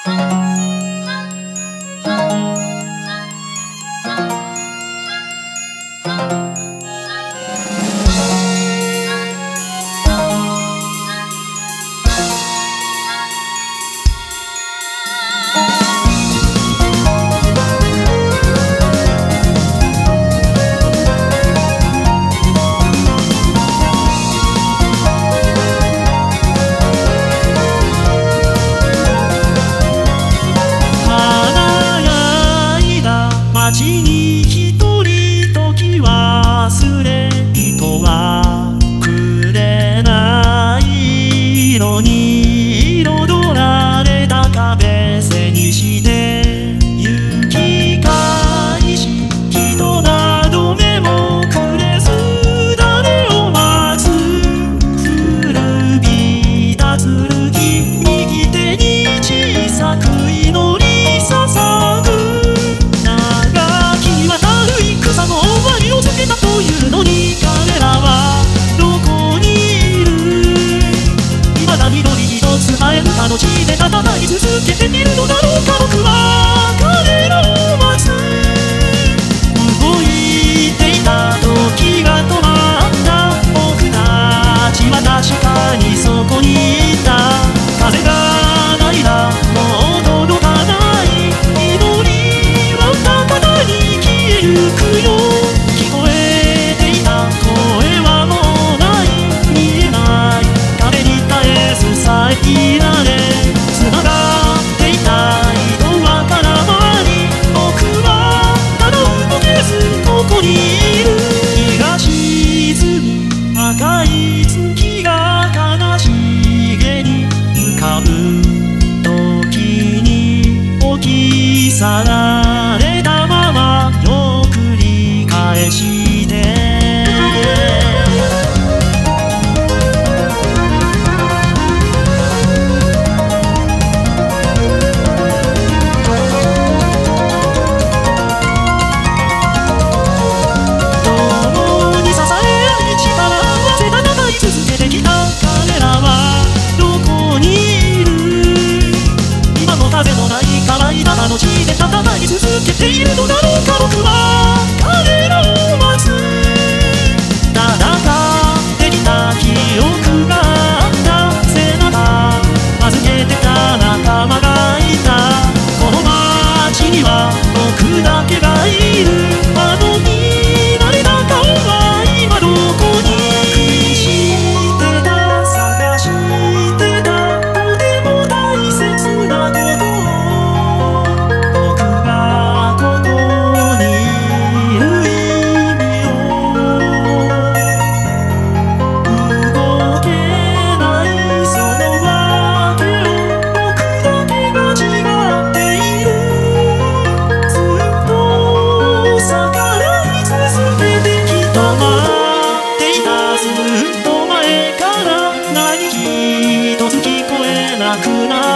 街に一人時忘れ人はくれない色に彩られた壁背にして行き返し人など目もくれず誰を待つ古びた剣右手に小さく祈り捧ぐというのに彼らはどこにいる未だ緑一つ生えぬかの地で戦い続けているのだろうか僕は彼らを待つ動いていた時が止まった僕たちは確かにそこにいた風がないなもう届かない祈りは高田に消えゆくよいられつながっていた糸は絡まり僕はただ動けずここにいる日が沈み赤い月が悲しげに浮かぶ時に置き去られたままよ繰り返しての地で戦い続けているのだろうか僕は彼らを待つ戦ってきた記憶があった背中預けてた仲間がいたこの街には僕だけがいるあの見慣れた顔は今どこにしてた探してたとても大切なことずっと前から何一つ聞こえなくなる